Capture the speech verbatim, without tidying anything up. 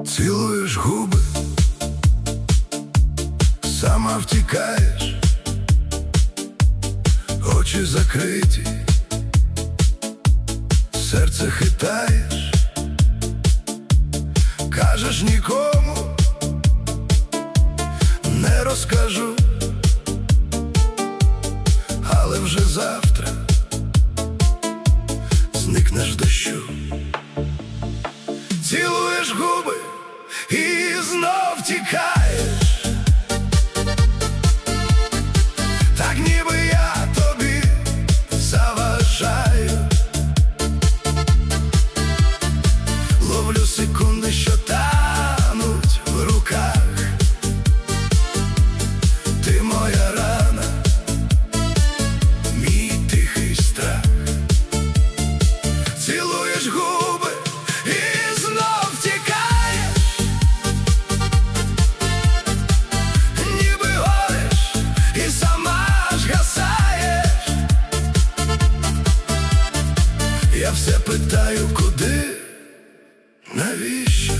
Цілуєш губи, сама втікаєш, очі закриті, серце хитаєш, кажеш нікому, не розкажу, але вже завтра зникнеш дощу. Цілуєш губи і знов тікаєш, так ніби я тобі заважаю. Ловлю секунди, що тануть в руках. Ти моя рана, мій тихий страх. Цілуєш губи і знов тікаєш, ніби гориш і сама ж гасаєш. Я все питаю, куди, навіщо?